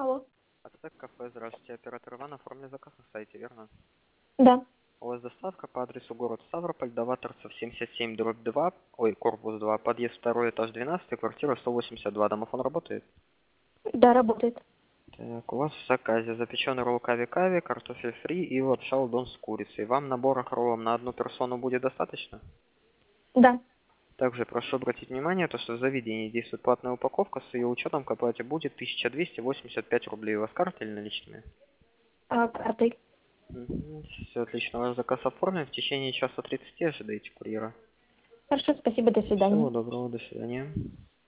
Алло. Ацтек кафе, здравствуйте. Оператор Иван, оформили заказ на сайте, верно? Да. У вас доставка по адресу город Ставрополь, Дова Торцев 77, дробь 2, корпус 2, подъезд 2, этаж 12, квартира 182. Домофон работает? Да, работает. Так, у вас в заказе запеченный ролл кави-кави, картофель фри и лапша удон с курицей. Вам набора роллов на одну персону будет достаточно? Да. Также прошу обратить внимание, то, что в заведении действует платная упаковка, с ее учетом к оплате будет 1285 рублей. У вас карта или наличными? Картой. Все отлично, ваш заказ оформлен. В течение часа 30 ожидаете курьера. Хорошо, спасибо, до свидания. Всего доброго, до свидания.